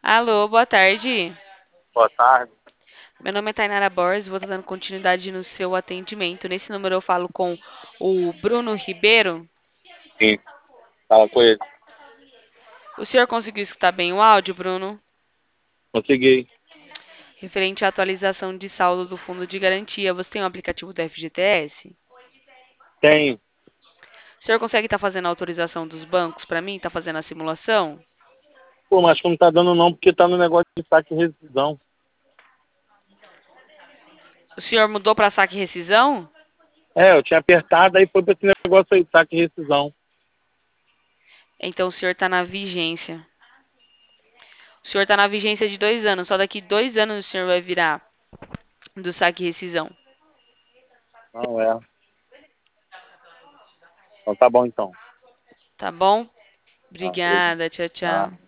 Alô, boa tarde. Boa tarde. Meu nome é Tainara Borges, vou estar dando continuidade no seu atendimento. Nesse número eu falo com o Bruno Ribeiro. Sim, fala com ele. O senhor conseguiu escutar bem o áudio, Bruno? Consegui. Referente à atualização de saldo do fundo de garantia, você tem o aplicativo do FGTS? Tenho. O senhor consegue estar fazendo a autorização dos bancos para mim? Está fazendo a simulação? Pô, mas como tá dando não, porque tá no negócio de saque e rescisão. O senhor mudou para saque e rescisão? É, eu tinha apertado, aí foi pra esse negócio aí, saque e rescisão. Então o senhor está na vigência. O senhor está na vigência de 2 anos. Só daqui 2 anos o senhor vai virar do saque e rescisão. Não, é. Então tá bom então. Tá bom? Ah, beleza. Obrigada. Tchau, Ah. tchau.